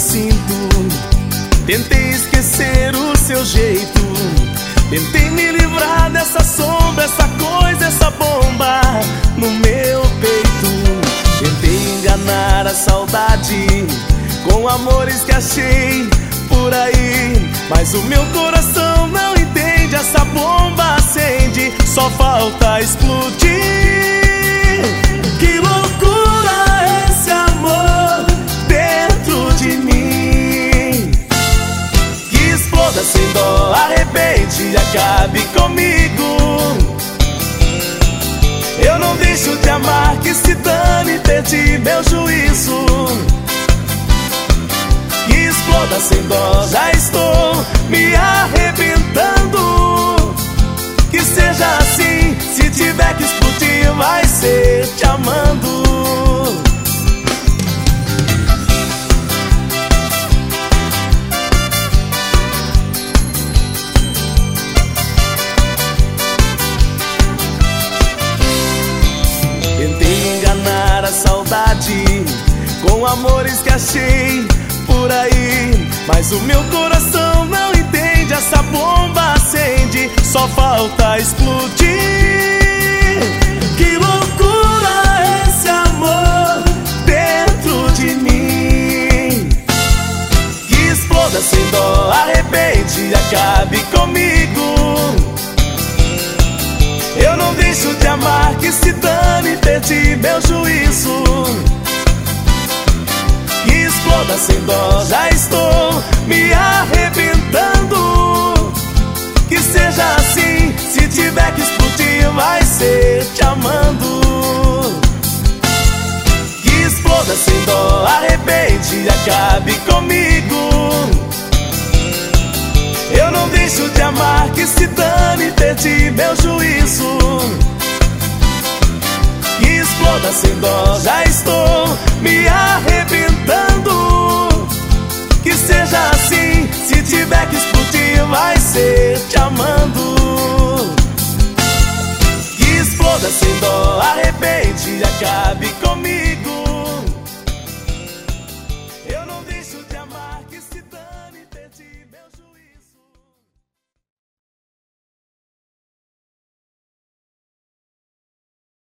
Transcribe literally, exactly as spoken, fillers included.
sinto. Tentei esquecer o seu jeito, tentei me livrar dessa sombra, essa coisa, essa bomba no meu peito. Tentei enganar a saudade com amores que achei por aí, mas o meu coração não entende, essa bomba acende, só falta explodir. Que loucura esse amor dentro de mim, que exploda sem dó, arrebente e acabe comigo. Eu não deixo de amar, que se dane, perdi meu juízo. Que exploda sem dó, já estou me arrebentando. Que seja assim, se tiver que explodir, vai ser te amando. Tentei enganar a saudade com amores que achei por aí, mas o meu coração não entende, essa bomba acende, só falta explodir. Que loucura esse amor dentro de mim, que exploda sem dó, arrebente e acabe comigo. Eu não deixo de amar, que se dane, perdi meu juízo. Que exploda sem dó, já estou me arrebentando. Que seja assim, se tiver que explodir, vai ser te amando. Que exploda sem dó, arrebente e acabe comigo. Eu não deixo de amar, que se dane, perdi meu juízo. Que exploda sem dó, já estou